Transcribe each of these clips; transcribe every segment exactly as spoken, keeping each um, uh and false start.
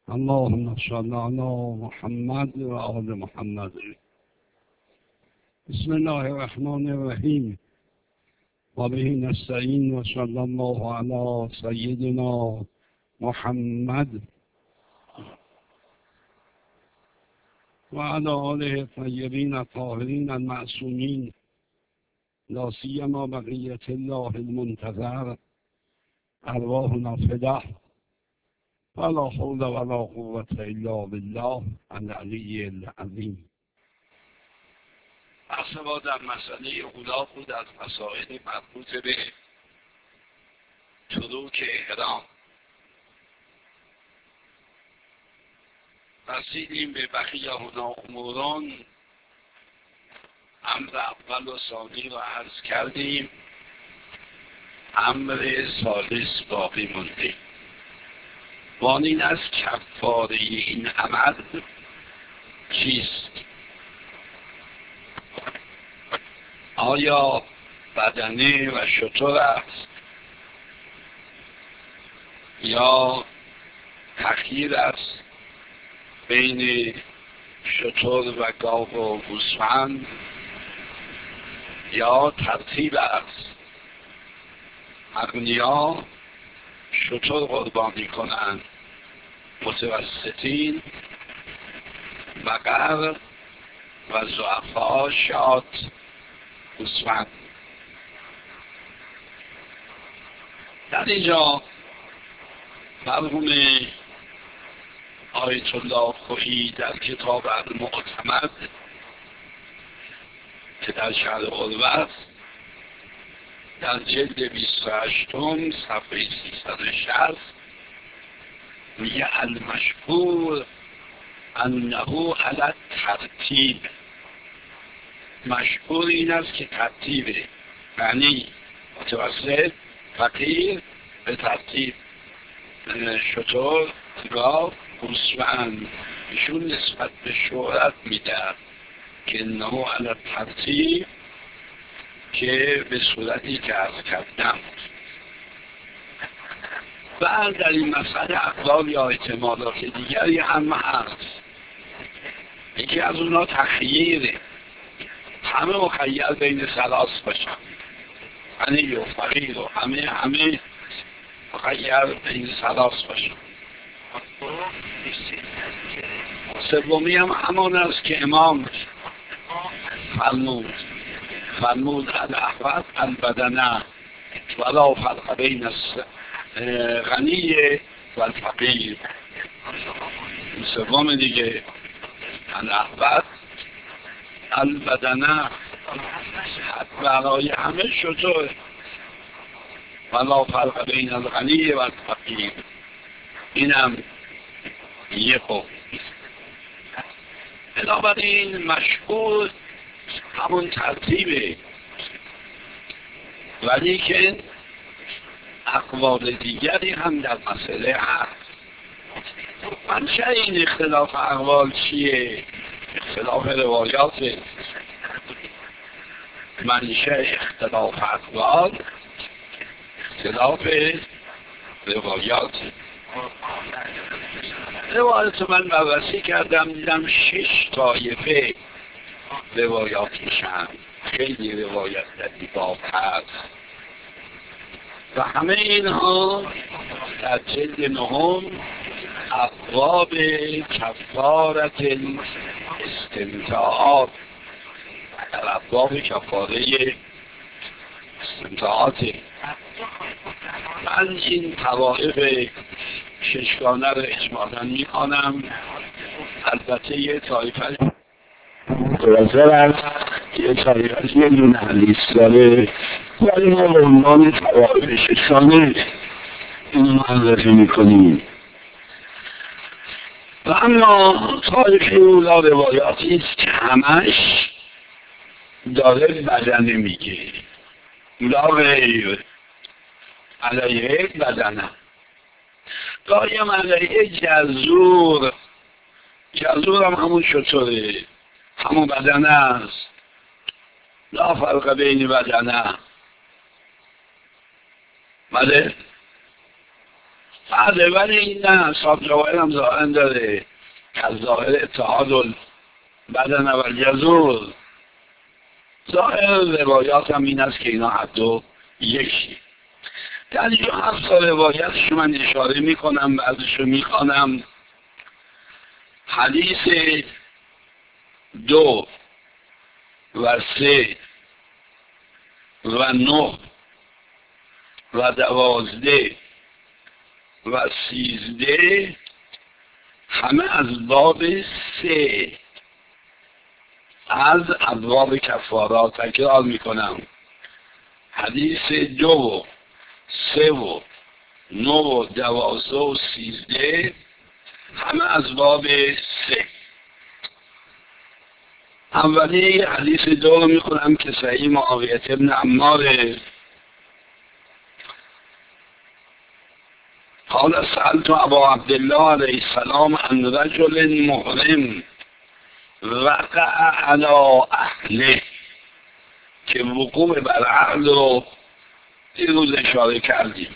اللهم صل على محمد و آل محمد. بسم الله الرحمن الرحیم و به نستعین و صلی الله علی سیدنا محمد و علی آله الطیبین الطاهرین المعصومین، لا سیما بقیة الله المنتظر، ارواحنا فداه ولا حول ولا قوة الا بالله العلی العظیم. بحث ما در مسئله غلاف بود از مسائل مربوط به تروک احرام. رسیدیم به بقیه هنا اموران، امر اول و ثانی را عرض کردیم، امر ثالث باقی مونده. وان این از کفاره این عمل چیست؟ آیا بدنه و شتر است یا تخییر است بین شتر و گاو و گوسفند یا ترتیب است؟ اغنیا شتر قربانی کنند، متوسطین بقر و ضعفا شات گوسفند. در اینجا مرحوم آیت الله خویی در کتاب المعتمد که در شرح عروه است، در جلد بیست و هشتم صفحه سیصد و شصت میگه المشهور انه علی ترتیب. مشهور این است که ترتیبه، یعنی متوسط فقیر به ترتیب شتر گاو گوسفند. ایشون نسبت به شهرت میده که انه علی ترتیب، که به صورتی که عرض کردم. بعد در این مسئله اقوال یا احتمالات دیگری هم هست. یکی از اونا تخییره، همه مخیر بین ثلاث باشن، یعنی و فقیر و همه همه مخیر بین ثلاث باشن. سومی هم همان است که امام فرمود فرمود الاحوط البدنه ولا فرق بین غنی و الفقیر. سوم دیگه الاحوط البدنه برای همه شطور ولا فرق بین الغنی و الفقیر. اینم یه خوب. بنابراین مشهور همون ترتیبه، ولی که اقوال دیگری هم در مسئله هست. منشأ این اختلاف اقوال چیه؟ اختلاف روایات. منشأ اختلاف اقوال اختلاف روایات. روایت من بررسی کردم، دیدم شش طایفه روایات میشن. خیلی روایت در این باب هست و همه اینها در جلد نهم ابواب کفارت استمتاعات، در ابواب کفاره استمتاعات. من این طوائف ششگانه رو اجمالا میخوانم. البته یه طایفه متوازر است، یه طایفه یه دونه حدیث داره، ولی ما به عنوان طوائف ششگانه این معرفی میکنیم. و اما طایفه اولا روایاتی است که همش داره بدنه میگه، لا غیر علیه بدنه. دایم علیه جزور. جزور هم همون شطوره، همون بدنه است. لا فرق بین بدنه. بله بله ولی این نه صاحب جواهر هم ظاهر داره که از ظاهر اتحاد بدن و جزور. ظاهر روایات هم این است که اینا حتی یکی. در اینجا هفت تا روایتشو من اشاره میکنم بعضشو میخوانم. حدیث دو و سه و نه و دوازده و سیزده همه از باب سه از ابواب کفارات. تکرار میکنم حدیث دو و سه و نه و دوازده و سیزده همه از باب سه. اولی حدیث دو رو میخونم که صحیح معاویه ابن عمار قال سألت ابا عبدالله علیه السلام عن رجل محرم وقع علی اهله، که وقوع بر اهل رو دیروز اشاره کردیم.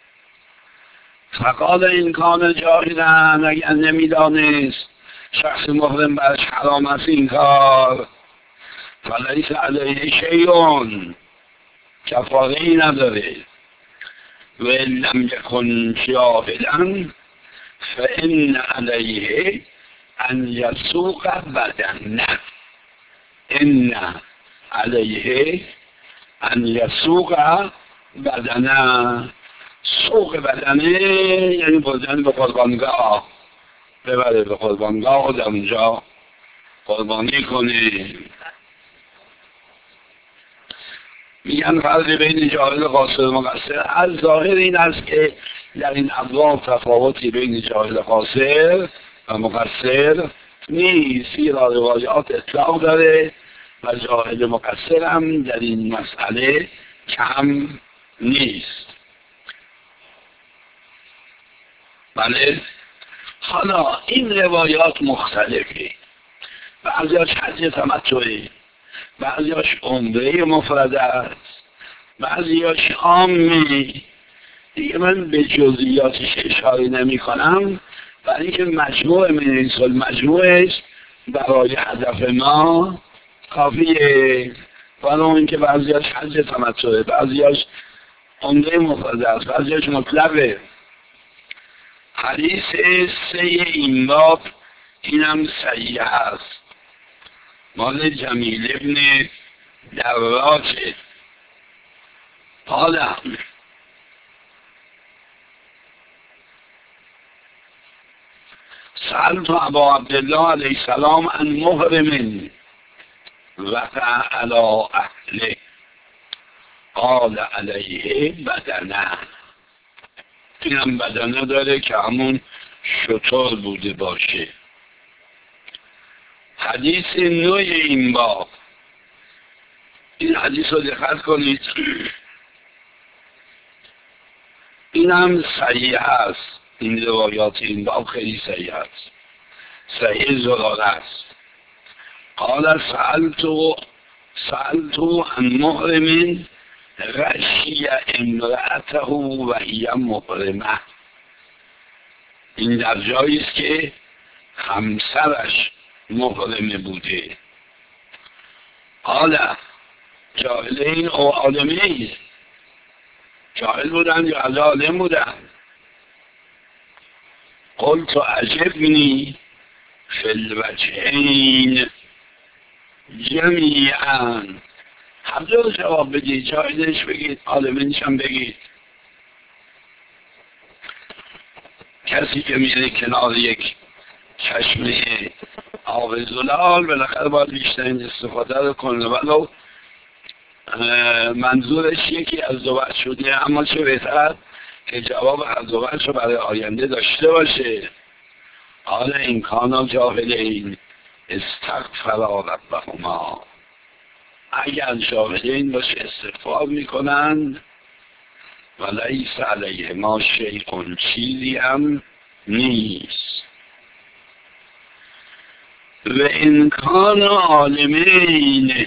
فقال این کان جاهلا، اگر نمیدانست شخص محرم برش حرام است این کار، فلیس علیه شیئون، کفاره ای نداره. و لم یکن جاهلا فان علیه ان یسوق بدنه، ان علیه ان یسوق بدنه. سوق بدنه یعنی بردن به قربانگاه، ببره به قربانگاه و در اونجا قربانی کنه. میگن فرق بین جاهل قاصر و مقصر از ظاهر این است که در این ابواب تفاوتی بین جاهل قاصر و مقصر نیست، زیرا روایات اطلاق داره و جاهل مقصر هم در این مسئله کم نیست. بله. حالا این روایات مختلفه، بعضیاش حج تمتعی، بعضیاش عمره مفرد است، بعضیاش عامی. دیگه من به جزئیاتش اشاره نمی کنم برای اینکه مجموع من این سال مجموعش برای هدف ما کافیه. برای اینکه بعضیاش حج تمتعی، بعضیاش عمره مفرد است، بعضیاش مطلقه. حدیث سه این باب اینم صحیح است، مال جمیل ابن دراجه. حالا سألت ابا عبدالله علیه السلام عن محرم وقع علی اهله قال علیه بدنه. اینم بدنه داره که همون شطور بوده باشه. حدیث نوع این باب، این حدیث رو دقت کنید، این هم صحیح هست. این روایات این باب خیلی صحیح هست، صحیح زراره است. قال سألتو سألتو عن محرم غشی امرأته و هی محرمه. این در جایی است که همسرش محرمه بوده. حالا جاهلین او عالمین، جاهل بودن یا عالم بودن. قلت عجبنی فی الوجهین جمیعا. هر دو جواب بدید، جاهلش بگید، عالمینش هم بگید. کسی که میره کنار یک چشمه آب زلال بالاخره باید بیشترین استفاده رو کنه، ولو منظورش یکی از دو وجه شده، اما چه بهتر که جواب هر دو وجه رو برای آینده داشته باشه. حالا این کانا جاهلین استغفرا ربهما، اگر جاهلین باشه استغفار میکنن و لیس علیه ما شیء، چیزی هم نیست. و این کان عالمین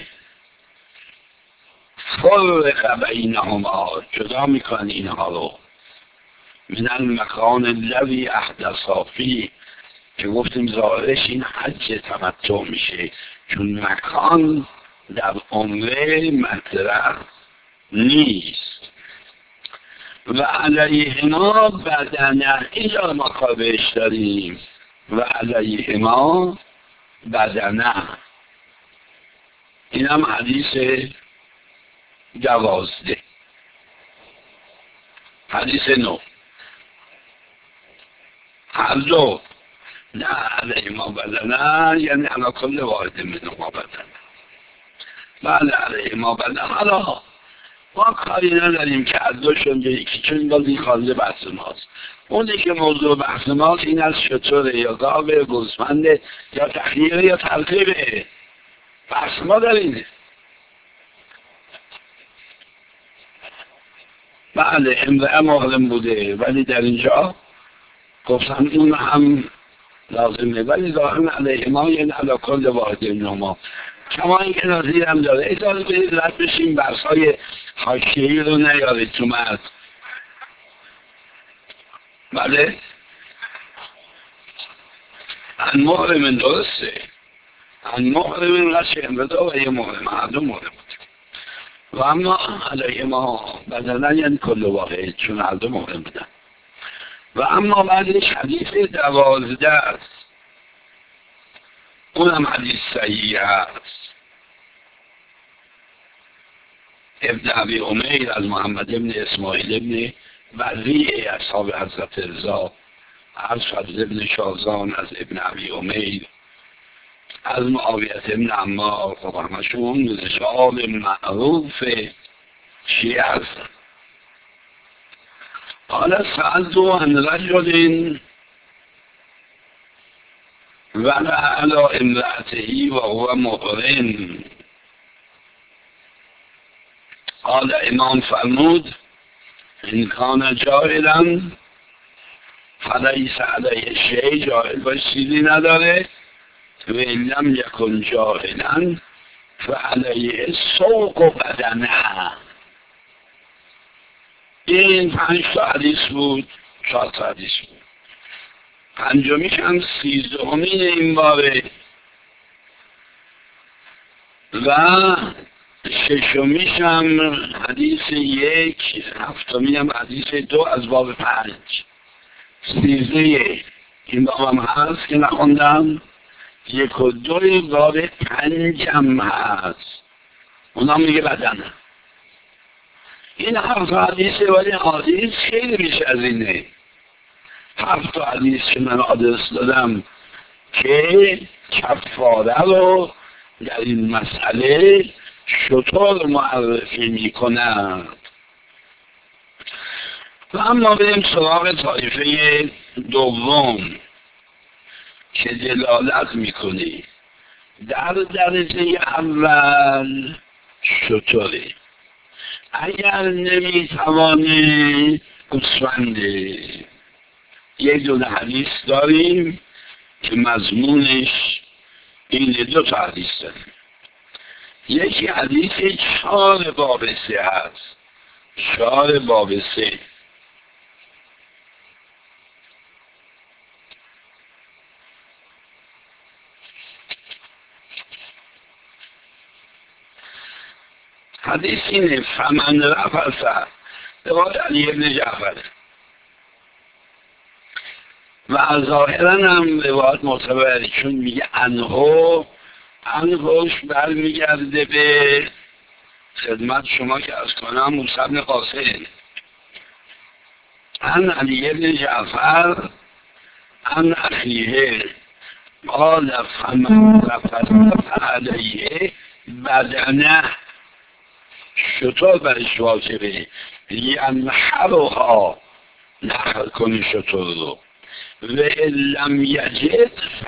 فرق بینهما، جدا میکنن اینها رو. من المکان الذی احدث فیه، که گفتیم ظاهرش این حج تمتع میشه، چون مکان در عمره مطرح نیست. و علیهما بدنه، اینجا ما کار بهش داریم. و علیهما بدنه، این هم حدیث دوازده. حدیث نو، هر دو نه علیهما بدنه یعنی علی کل واحد منهما بدنه. بله علیهما بدنه. حالا ما کاری نداریم که از دوشون به یکی، چون بازی خالده بحث ماست. اونی که موضوع بحث ماست این از شطوره یا گاوه گوسفنده یا تخییره یا ترکیبه. بحث ما در اینه. بله امرأه محرم بوده ولی در اینجا گفتم اون هم لازمه، ولی ظاهرا علیهما یعنی علی کل واحد منهما. کما اینکه نظیر هم داره. اجازه بدید رد بشیم بحث‌های حاشیه‌ای رو نیارید تو متن. بله ان محرم درسته، ان محرم رشی امردا و یه محرم، هر دو محرم بود. و اما علیهما بدنن یعنی کل واحد، چون هر دو محرم بودن. و اما بعدش حدیث دوازده است، اونم حدیث صحیح است. ابن ابی امیر از محمد ابن اسماعیل ابن وزیع اصحاب حضرت رضا، از فضل ابن شازان از ابن ابی امیر، از معاویت ابن عمار، خب همشون رجال معروف شیعه هستن. قال سألتو عن رجل ولا على امرأته وهو محرم. قال امام فرمود ان کان جاهلا فلیس علیه شیء، جاهل باش چیزی نداره. و ان لم یکن جاهلا فعلیه سوق بدنه. این پنج تا حدیث بود، چهار تا حدیث بود. پنجمیش هم سیزدهمین این باره و ششمیش هم حدیث یک، هفتمی هم حدیث دو از باب پنج. سیزده این باب هم هست که نخوندم، یک و دوی باب پنج هم هست، اونا میگه بدنه. این هفت حدیثه ولی حدیث خیلی بیش از اینه. هفت حدیث که من آدرس دادم که کفاره رو در این مسئله شطور معرفی میکنند. و اما بریم سراغ طایفه دوم که دلالت میکنه در درجه اول شطوره، اگر نمیتوانه گوسفنده. یک دونه حدیث داریم که مضمونش این دو تا حدیث داریم. یکی حدیث چهار باب سه هست، چهار باب سه. حدیث اینه فمن رفث، روایت علی ابن جعفر و ظاهرا هم روایت معتبره، چون میگه انهو، انهوش برمیگرده به خدمت شما که از کنم موسی بن قاسم ان علی ابن جعفر ان اخیه قال فمن رفث علیه بدنه، شطور برش واجبه ینحرها، نحر کنی شطور رو. و لم یجد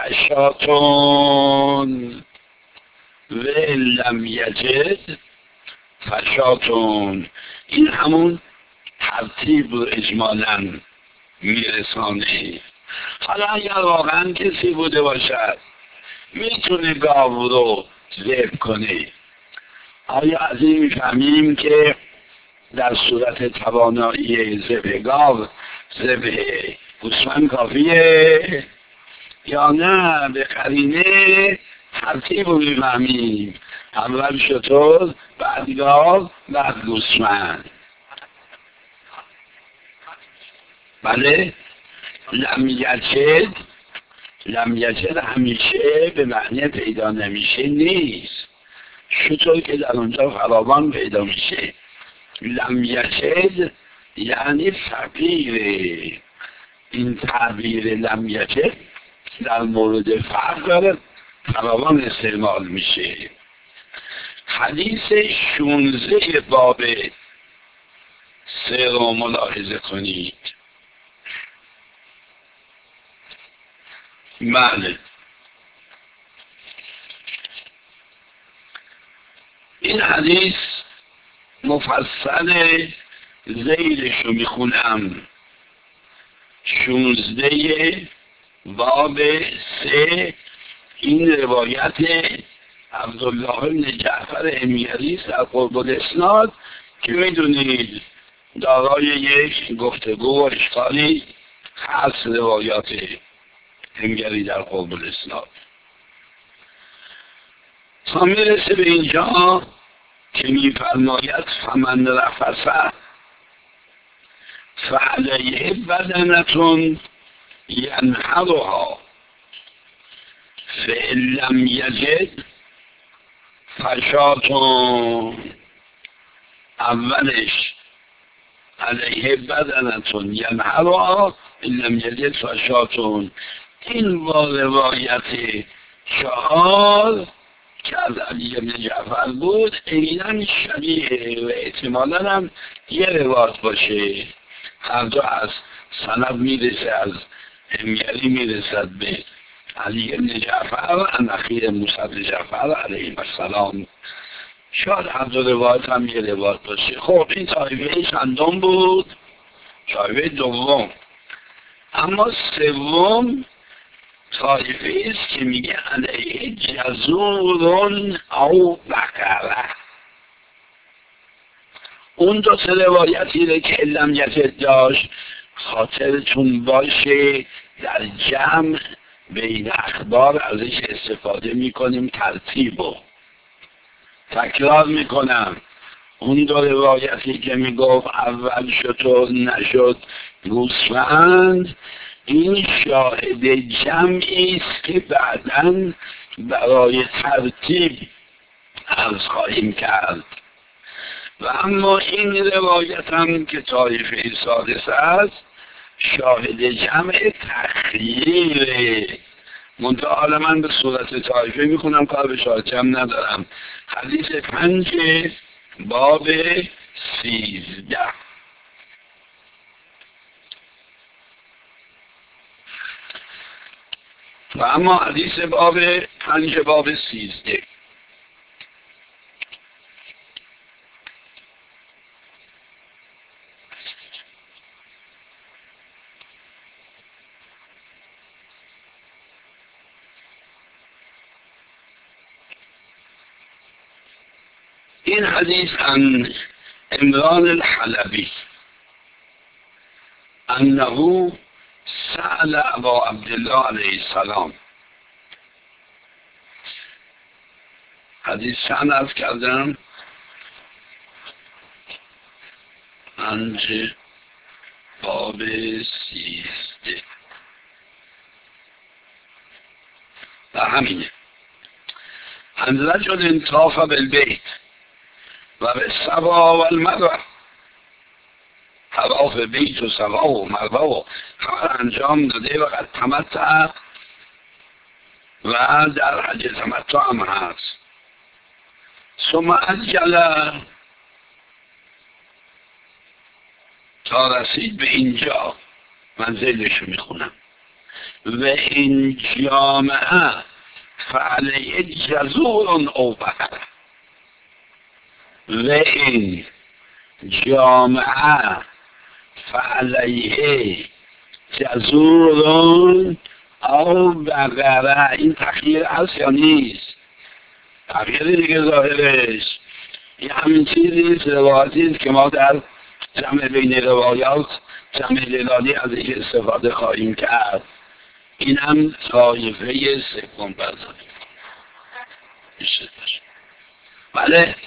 فشاتون، و لم یجد فشاتون. این همون ترتیب رو اجمالاً میرسانه. حالا اگر واقعا کسی بوده باشد میتونه گاو رو ذبح کنه، آیا از این میفهمیم که در صورت توانایی ذبح گاو ذبح گوسفند کافیه یا نه به قرینه ترتیب رو میفهمیم، اول شتر، بعد گاو، بعد گوسفند. بله لم یجد، لم یجد همیشه به معنی پیدا نمیشه نیست، شتر که در اونجا فراوان پیدا میشه. لم یجد یعنی فقیره. این تعبیر لم یجد در مورد فقر فراوان استعمال میشه. حدیث شونزه باب سه رو ملاحظه کنید. بله این حدیث مفصل زیرش رو میخونم. شونزده باب سه، این روایت عبدالله بن جعفر حمیری در قرب الاسناد که میدونید دارای یک گفتگو و اشکالی هست روایات حمیری در قرب الاسناد. تا میرسه به اینجا که میفرماید فمن رفث فعلیه بدنة ینحرها فإن لم یجد فشاة. اولش علیه بدنة ینحرها ان لم یجد فشاة. این با روایت چهار که از علی بن جعفر بود عیناً شبیه و احتمالاً هم یه روایت باشه. هر دو از سند میرسه، از حمیری میرسد به علی بن جعفر ان اخی موسی بن جعفر علیه السلام. شاید هر دو روایت هم یه روایت باشه. خب این طایفه چندم بود؟ طایفه دوم. اما سوم طایفه است که میگه علیه جزورون او بقره. اون دو سه روایتی رو که علم یجد داشت خاطرتون باشه در جمع بین اخبار ازش استفاده میکنیم ترتیب رو تکرار میکنم. اون دو روایتی که میگفت اول شتر نشد گوسفند، این شاهد جمعی است که بعداً برای ترتیب عرض خواهیم کرد. و اما این روایت هم که طایفه سادس است شاهد جمع تخییره. منتها حالا من به صورت طایفه میخونم، کار به شاهد جمع ندارم. حدیث پنج باب سیزده. و اما حدیث باب پنج باب سیزده این حدیث عن عمران الحلبی انه سأل ابا عبدالله علیه السلام. حدیث چند عرض کردم؟ پنج باب سیزده و همینه. عن رجل طاف بالبیت و به صفا و المروه، طواف بیت و صفا و مروه و کار انجام داده و قد تمتع و در حج تمتع هم هست. ثم عجل تا رسید به اینجا، منزلش میخونم. و این جامعه فعلیه جزور او بقره. و این جامعه فعلیه جزور او بقره. این تخییر هست یا نیست؟ تغییر دیگه ظاهرش. این همین چیزی روایتی است که ما در جمع بین روایات جمع دلالی از این استفاده خواهیم کرد. این هم طایفه سوم برداریم. بله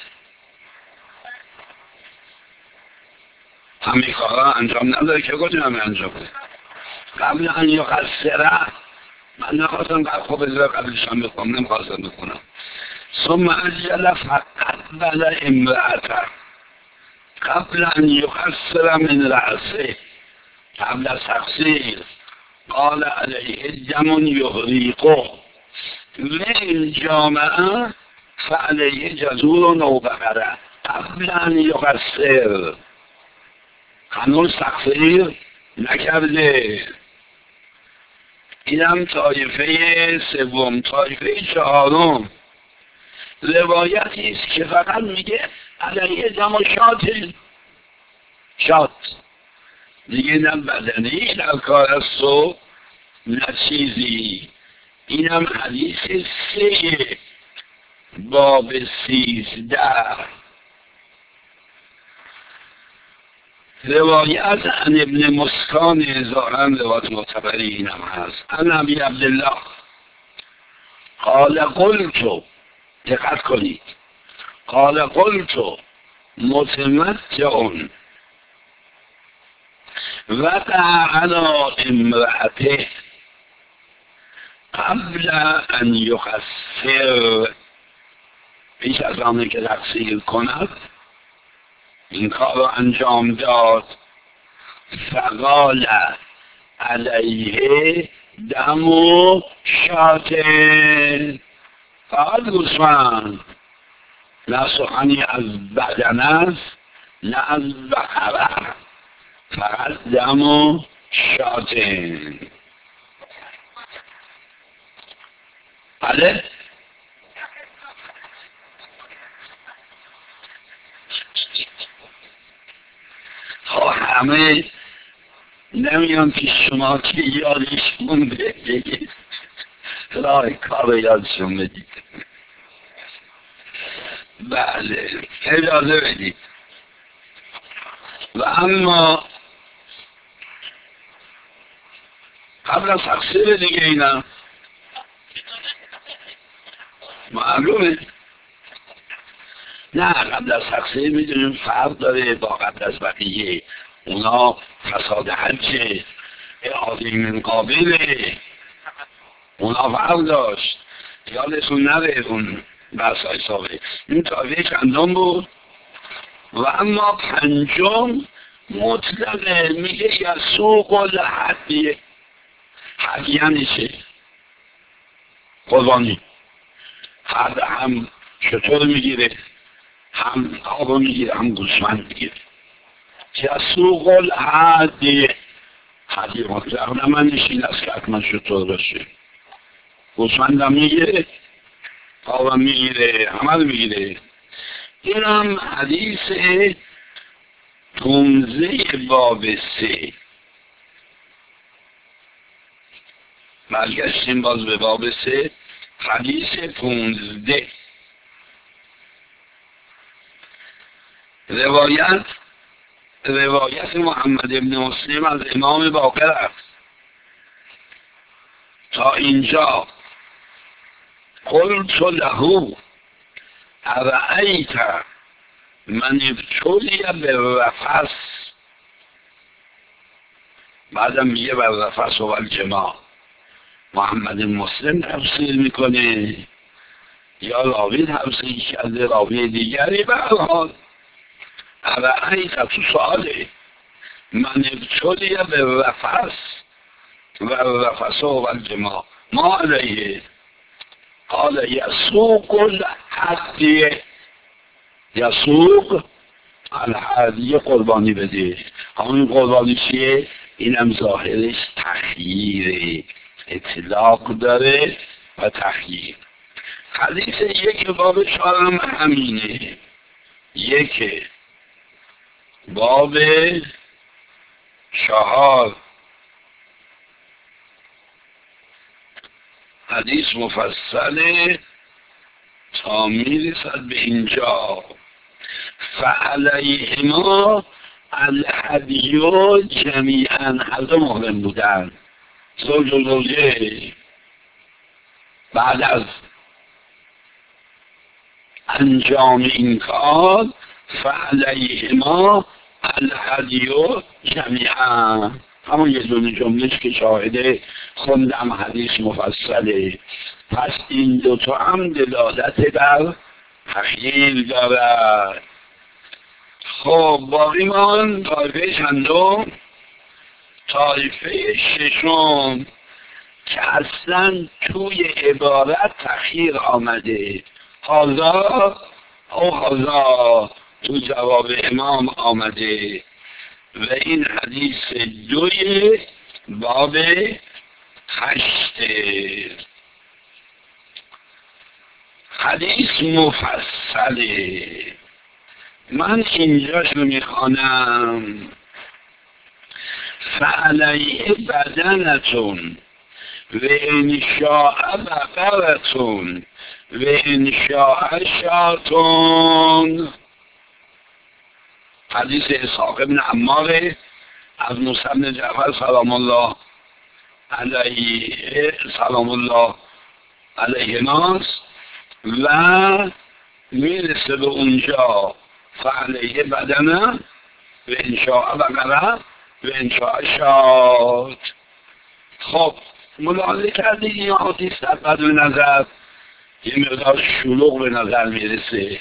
همین کارا انجام نداره که گفتیم همین انجام بده. قبل ان یقصره من نخواستم خوب از قبلش هم بکنم، نمیخواستم بکنم. ثم اجل فقبل امرأته قبل ان یقصر من رأسه قبل از تقصیر قال علیه دم یحریقه من جامعه فعلیه جزور نو بقره قبل ان یقصر هنوز تقصیر نکرده. اینم طایفه سوم. طایفه چهارم روایتی است که فقط میگه علیه دم و شات شات دیگه نه بدنی نه کار است و نه چیزی. اینم حدیث سه باب سیزده. روایت عن ابن مسکان ظاهرا روایت معتبری اینم هست. عن ابی عبدالله قال قلت دقت کنید قال قلت متمتعون وقع على امرأته قبل ان یقصر پیش از آنه که تقصیر کند این کار را انجام داد. فقال علیه دم و شاته فقط گوسفند نه سخنی از بدن است نه از بقره فقط دم و شاته. بله همه نمیان که شما که یادشون بگید راه کار یادشون بدید. بله اجازه بدید. و اما قبل از تقصیر دیگه اینا معلومه نه قبل از تقصیر میدونیم فرق داره با قبل از بقیه. اونا فساد حجه اعاده من قابله اونا فرق داشت یادتون نره اون بحث های سابقه. این طایفه چندم بود. و اما پنجم مطلقه میگه یسوق الهدیه. هدیه یعنی چه؟ قربانی. هر هم شطور میگیره هم آبا میگیره هم گوسفند میگیره. یسوق الهدیه هدیه مطلق نه من نشین است که حتما شطور باشه. گوسفند هم میگیره آبا میگیره همه رو میگیره. این هم حدیث پونزه باب سه. برگشتیم باز به باب سه حدیث پونزده. روایت روایت محمد ابن مسلم از امام باقر است. تا اینجا قلت له ارأیت من ابتلی بالرفث بعدم میگه بالرفث و الجماع. محمد مسلم تفسیر میکنه یا راوی تفسیر کرده راوی دیگری. به هر حال ارأیت تو سواله من ابتلی بالرفث و الرفث و الجماع ما علیه قال یسوق الهدیه. یسوق الهدیه قربانی بده. همین قربانی چیه؟ اینم ظاهرش تخییره اطلاق داره و تخییر. حدیث یک باب چهارم همینه. یک باب چهار حدیث مفصله تا میرسد به اینجا. فعلیهما الهدیو جمیعا، هر دو محرم بودن، زوج و زوجه. بعد از انجام این کار فعلیهما الهدیو جمیعا، همون یه دونه جملهش که شاهده خوندم حدیث مفصله. پس این دوتا هم دلالت بر تخییل دارد. خب باقی من طایفه چندم؟ طایفه ششم که اصلا توی عبارت تخییر آمده، هازا او هازا تو جواب امام آمده و این حدیث دوی باب هشته. حدیث مفصله، من اینجاش رو میخوانم. فعلیه بدنتون و انشاء بقرتون و انشاء شاتون. حدیث اسحاق بن عمار از موسی بن جعفر سلام الله علیه سلام الله علیه ناس و میرسه به اونجا فعلیه بدنه و انشاء بقره و انشاء شات. خب ملاحظه کردید این حدیث در بد نظر یه مقدار شلوغ به نظر میرسه،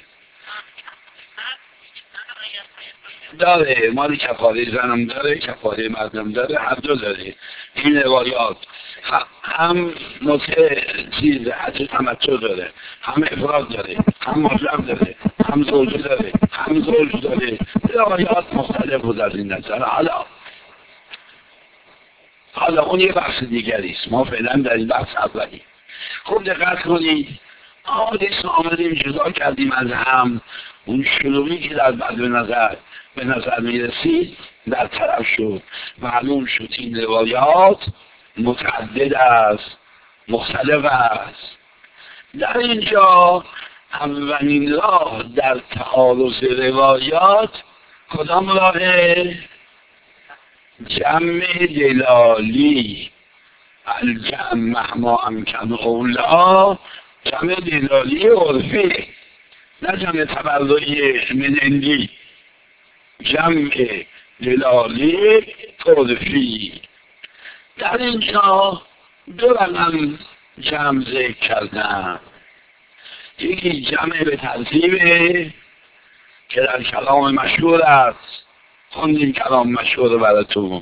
داره مالی کفاره زنم داره، کفاره مردم داره، هر دو داره این روایات. هم مطلع چیز حج تمتع داره، هم افراد داره، هم مطلق داره، هم زوجه داره، هم زوج داره، روایات مختلف بود از این نظر. حالا حالا اون یه بحث دیگریست، ما فعلا در این بحث اولی. خوب دقت کنید، حدیث آمدیم جدا کردیم از هم، اون شلوغی که در بعد به نظر به نظر می رسید در طرف شد. معلوم شد این روایات متعدد است، مختلف است. در اینجا اولین راه در تعارض روایات کدام راهه؟ جمع دلالی، الجمع مهما امکن اولا، جمع دلالی عرفی، نه جمع تبرعی منندی، جمع دلالی عرفی. در اینجا دو رقم جمع ذکر کردم. یکی جمع به ترتیبه که در کلام مشهور است، خوندیم کلام مشهور براتون.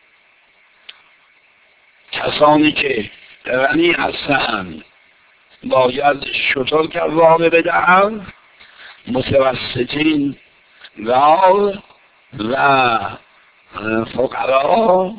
کسانی که غنی هستند باید شتر کرواره بدهند، متوسطین غال و فقرا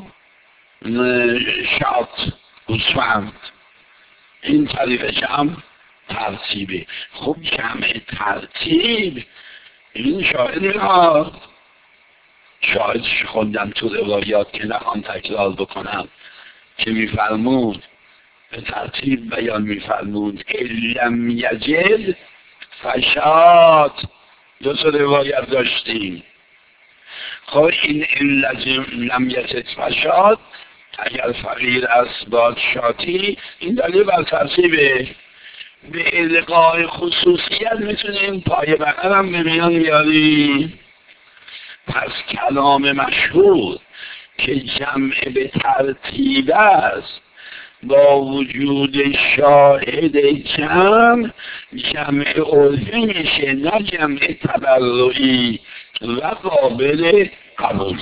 شات گوسفند. این تعریف جمع ترتیبه. خوب جمع ترتیب این شاهد میاد، شاهدش خوندم تو روایات که نخوام تکرار بکنم که میفرمود به ترتیب بیان میفرمود علم یجد فشاد. دو تا روایت داشتیم. خب این علم یجد فشاد اگر فقیر است باد شاتی، این دلیل بر ترتیبه. به القای خصوصیت میتونیم پای بقر هم به میان بیاریم. پس کلام مشهور که جمع به ترتیب است با وجود شاهد جمع، جمع عرفی میشه، نه جمع تبرعی و قابل قبول.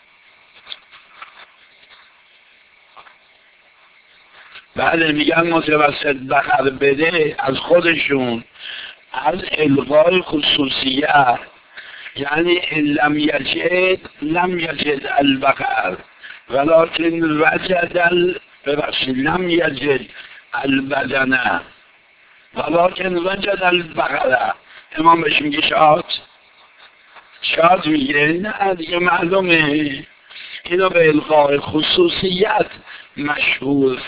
بله میگن متوسط بقر بده از خودشون، از الغای خصوصیت، یعنی لم یجد لم یجد البقر ولكن وجد ال ببخشید لم یجد البدنه ولكن وجد البقره. امام بهش میگه شاد شاد میگه نه دیگه معلومه. اینو به الغای خصوصیت مشهور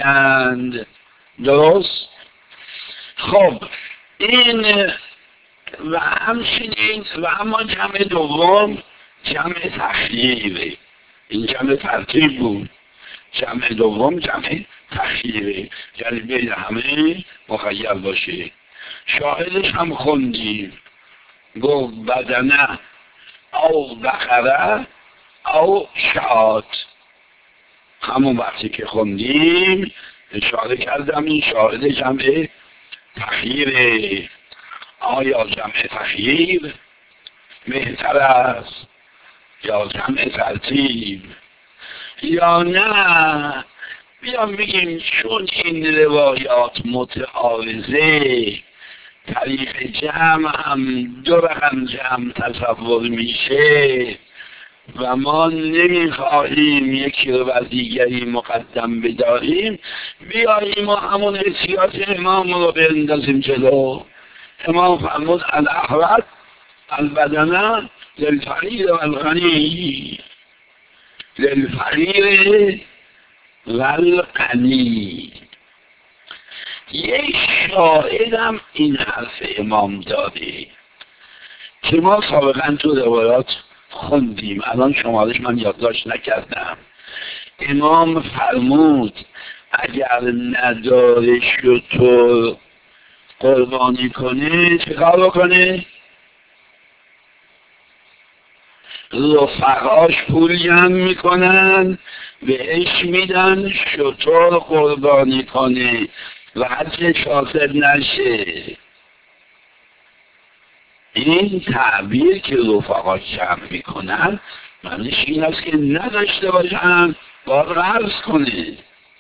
فهمیدند. درست؟ خب این و همچنین و اما جمع دوم جمع تخییره. این جمع ترتیب بود، جمع دوم جمع تخییره، یعنی بین همه مخیر باشه. شاهدش هم خوندیم، گفت بدنه او بقره او شاد. همون وقتی که خوندیم اشاره کردم این شاهد جمع تخییره. آیا جمع تخییر بهتر است یا جمع ترتیب یا نه؟ بیام بگیم چون این روایات متعارضه، طریق جمع هم دو رقم جمع تصور میشه و ما نمیخواهیم یکی رو بر دیگری مقدم بداریم، بیاییم و همون احتیاط امام رو بندازیم جلو. امام فرمود الاحوط البدنه للفقیر و الغنی، للفقیر و الغنی. یک شاهدم این حرف امام داره که ما سابقا تو روایات خوندیم، الان شمارش من یادداشت نکردم. امام فرمود اگر نداره شتر قربانی کنه چه کار بکنه؟ رفقاش پول جمع میکنن بهش میدن شتر قربانی کنه و حجش حاصل نشه. این تعبیر که رفقاش جمع میکنن معنیش این است که نداشته باشن باید قرض کنه.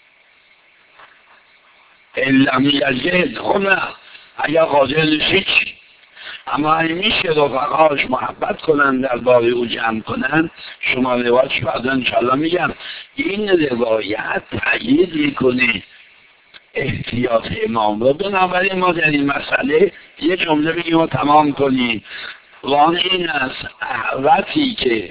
علم یجد، خب نه اگر قادر نشید، اما این میشه رفقاش محبت کنن در باره او جمع کنن. شما روایتش بعدا انشاءالله میگم. این روایت تأیید میکنه احتیاط امام رو. بنابراین ما در این مسئله یه جمله بگیم و تمام کنیم. وان این است احوطی که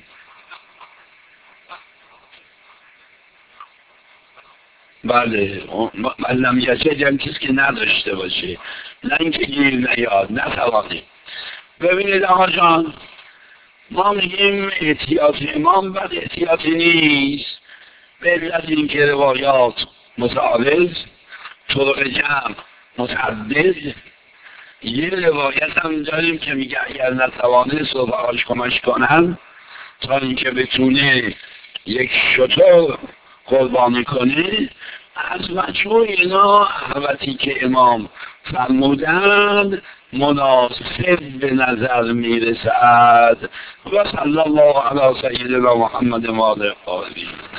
بله علم یجد یعنی کسی که نداشته باشه، نه اینکه گیر نیاد، نتوانه. ببینید آقا جان، ما میگیم احتیاط امام بد احتیاطی نیست، به علت این که روایات متعارض، طرق جمع متعدد. یه روایت هم داریم که میگه اگر نتوانست رفقاش کمک کنن تا اینکه بتونه یک شتر قربانی کنه، از مجموع اینا احوطی که امام فرمودند مناسب به نظر میرسد. و صلی الله علی سیدنا محمد و آله.